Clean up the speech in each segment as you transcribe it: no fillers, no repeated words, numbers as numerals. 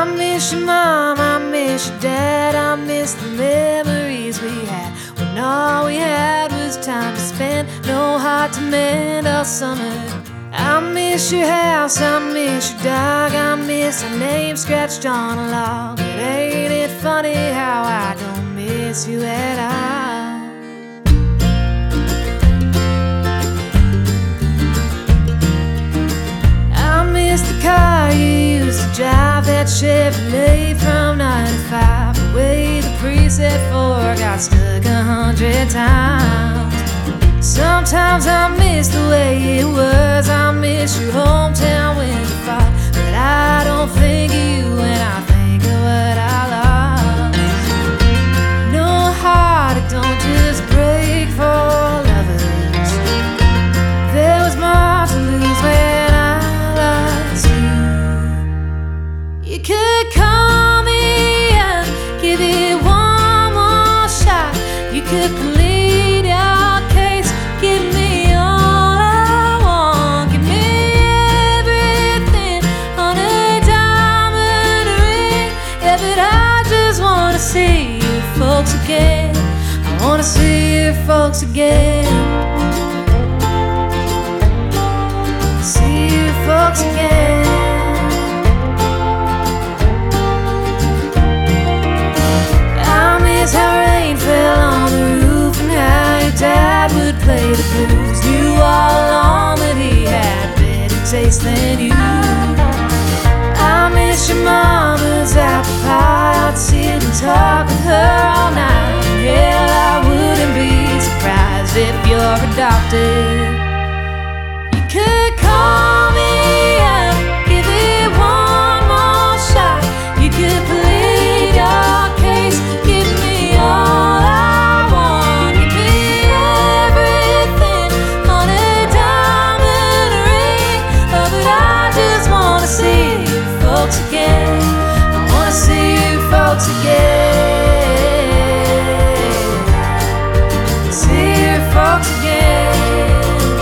I miss your mom, I miss your dad, I miss the memories we had when all we had was time to spend, no heart to mend all summer. I miss your house, I miss your dog, I miss our name scratched on a log. But ain't it funny how I don't miss you at all? I miss the car you used to drive, that Chevrolet from 95. The way the preset 4 got stuck 100 times. Sometimes I miss the way it was, I miss your hometown when you fought. But I don't think of you when I think of what I lost. No heart, it don't just break for lovers. There was more to lose when I lost you. You could call me and give it one more shot. You could plead your case, give me all I want. Give me everything on a diamond ring. Yeah, but I just wanna see you folks again. I wanna see you folks again. See you folks again. I miss how rain fell on the roof and how your dad would play the blues. Knew all along that he had better taste than you. I miss your mama's apple pie. I'd sit and talk with her all night. And hell, I wouldn't be surprised if you're adopted. You could call me up, give it one more shot. You could plead your case, give me all I want. Give me everything on a diamond ring. Oh, but I just wanna see you folks again. I wanna see you folks again. See you folks again.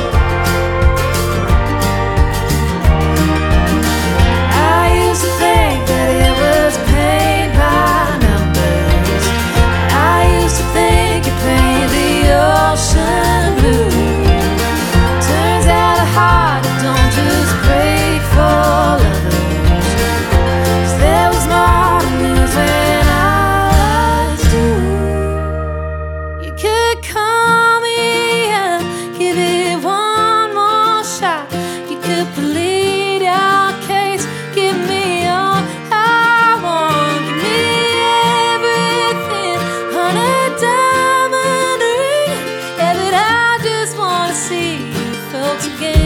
I used to think that it was paint by numbers. I used to think you painted the ocean blue. Turns out a heart, it don't just break for lovers. 'Cause there was more to lose when I lost you. You could call me and give it one more shot. You could plead your case, give me all I want. Give me everything on a diamond ring. Yeah, but I just wanna see you folks again.